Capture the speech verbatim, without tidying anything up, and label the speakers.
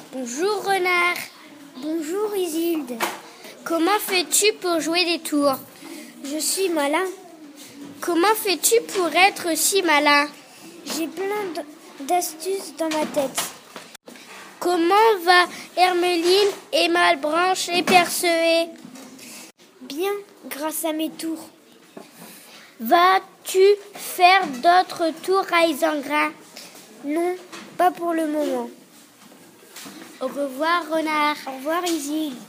Speaker 1: Bonjour Renard.
Speaker 2: Bonjour Isilde.
Speaker 1: Comment fais-tu pour jouer des tours?
Speaker 2: Je suis malin.
Speaker 1: Comment fais-tu pour être si malin?
Speaker 2: J'ai plein d'astuces dans ma tête.
Speaker 1: Comment va Hermeline et Malbranche et Perceuet?
Speaker 2: Bien, grâce à mes tours.
Speaker 1: Vas-tu faire d'autres tours à Isengrin?
Speaker 2: Non, pas pour le moment.
Speaker 1: Au revoir Renard.
Speaker 2: Au revoir Isilde.